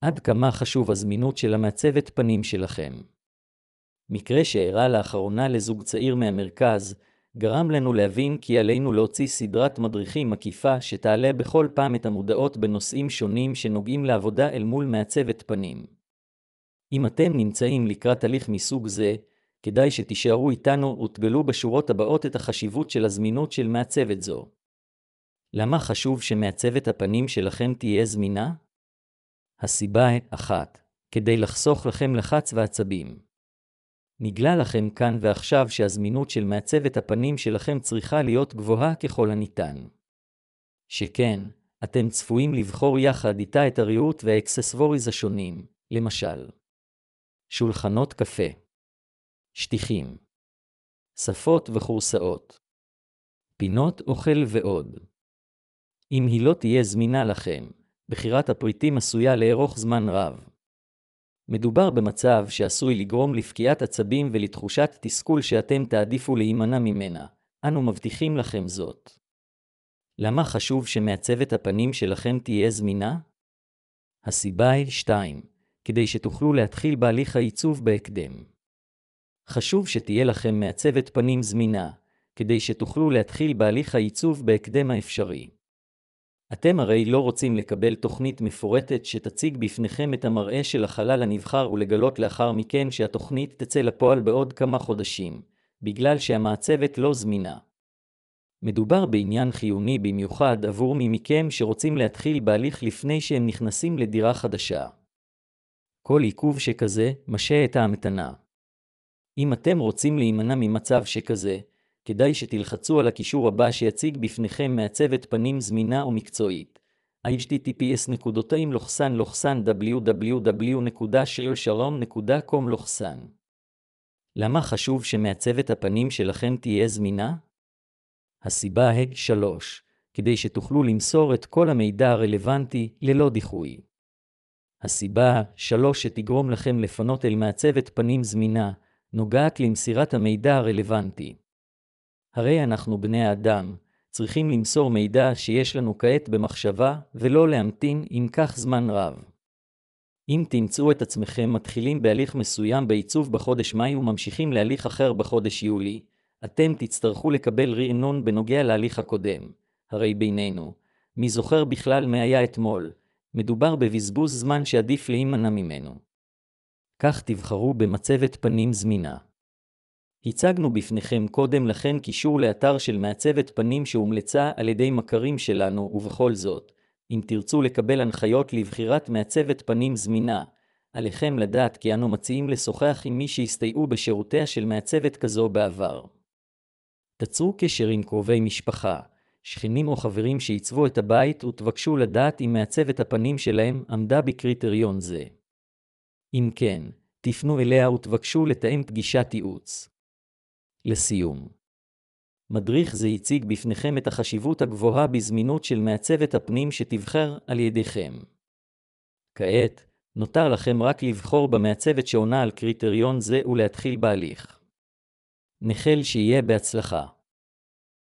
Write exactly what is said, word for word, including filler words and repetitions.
עד כמה חשוב הזמינות של המעצבת פנים שלכם. מקרה שאירע לאחרונה לזוג צעיר מהמרכז, גרם לנו להבין כי עלינו להוציא סדרת מדריכים מקיפה שתעלה בכל פעם את המודעות בנושאים שונים שנוגעים לעבודה אל מול מעצבת פנים. אם אתם נמצאים לקראת הליך מסוג זה, כדאי שתישארו איתנו ותגלו בשורות הבאות את החשיבות של הזמינות של מעצבת זו. למה חשוב שמעצבת הפנים שלכם תהיה זמינה? הסיבה היא אחת, כדי לחסוך לכם לחץ ועצבים. נגלה לכם כאן ועכשיו שהזמינות של מעצבת הפנים שלכם צריכה להיות גבוהה ככל הניתן. שכן, אתם צפויים לבחור יחד איתה את הריהוט והאקססווריז השונים, למשל שולחנות קפה, שטיחים, שפות וחורסאות, פינות אוכל ועוד. אם היא לא תהיה זמינה לכם, בחירת הפריטים עשויה לארוך זמן רב. מדובר במצב שעשוי לגרום לפקיעת עצבים ולתחושת תסכול שאתם תעדיפו להימנע ממנה. אנו מבטיחים לכם זאת. למה חשוב שמעצבת הפנים שלכם תהיה זמינה? הסיבה היא שתיים, כדי שתוכלו להתחיל בהליך העיצוב בהקדם. חשוב שתהיה לכם מעצבת פנים זמינה, כדי שתוכלו להתחיל בהליך העיצוב בהקדם האפשרי. אתם הרי לא רוצים לקבל תוכנית מפורטת שתציג בפניכם את המראה של החלל הנבחר ולגלות לאחר מכן שהתוכנית תצא לפועל בעוד כמה חודשים, בגלל שהמעצבת לא זמינה. מדובר בעניין חיוני במיוחד עבור מי מכם שרוצים להתחיל בהליך לפני שהם נכנסים לדירה חדשה. כל עיכוב שכזה משהה את ההמתנה. אם אתם רוצים להימנע ממצב שכזה, כדאי שתלחצו על הקישור הבא שיציג בפניכם מעצבת פנים זמינה ומקצועית. אייץ' טי טי פי אס נקודתיים לוחסן לוחסן דאבליו דאבליו דאבליו נקודה שיר שלום נקודה קום לוחסן. למה חשוב שמעצבת הפנים שלכם תהיה זמינה? הסיבה היא שלוש, כדי שתוכלו למסור את כל המידע הרלוונטי ללא דיחוי. הסיבה שלוש שתגרום לכם לפנות אל מעצבת פנים זמינה, נוגעת למסירת המידע הרלוונטי. הרי אנחנו בני האדם, צריכים למסור מידע שיש לנו כעת במחשבה ולא להמתין אם כך זמן רב. אם תמצאו את עצמכם מתחילים בהליך מסוים בעיצוב בחודש מאי וממשיכים להליך אחר בחודש יולי, אתם תצטרכו לקבל רענון בנוגע להליך הקודם. הרי בינינו, מי זוכר בכלל מה היה אתמול? מדובר בבזבוז זמן שעדיף להימנע ממנו. כך תבחרו במצבת פנים זמינה. הצגנו בפניכם קודם לכן קישור לאתר של מעצבת פנים שהומלצה על ידי מכרים שלנו, ובכל זאת, אם תרצו לקבל הנחיות לבחירת מעצבת פנים זמינה, עליכם לדעת כי אנו מציעים לשוחח עם מי שהסתייעו בשירותיה של מעצבת כזו בעבר. תצרו קשר עם קרובי משפחה, שכנים או חברים שעיצבו את הבית ותבקשו לדעת אם מעצבת הפנים שלהם עמדה בקריטריון זה. אם כן, תפנו אליה ותבקשו לתאם פגישת ייעוץ. לסיום, מדריך זה יציג בפניכם את החשיבות הגבוהה בזמינות של מעצבת הפנים שתבחר על ידיכם. כעת, נותר לכם רק לבחור במעצבת שעונה על קריטריון זה ולהתחיל בהליך. נחל שיהיה בהצלחה.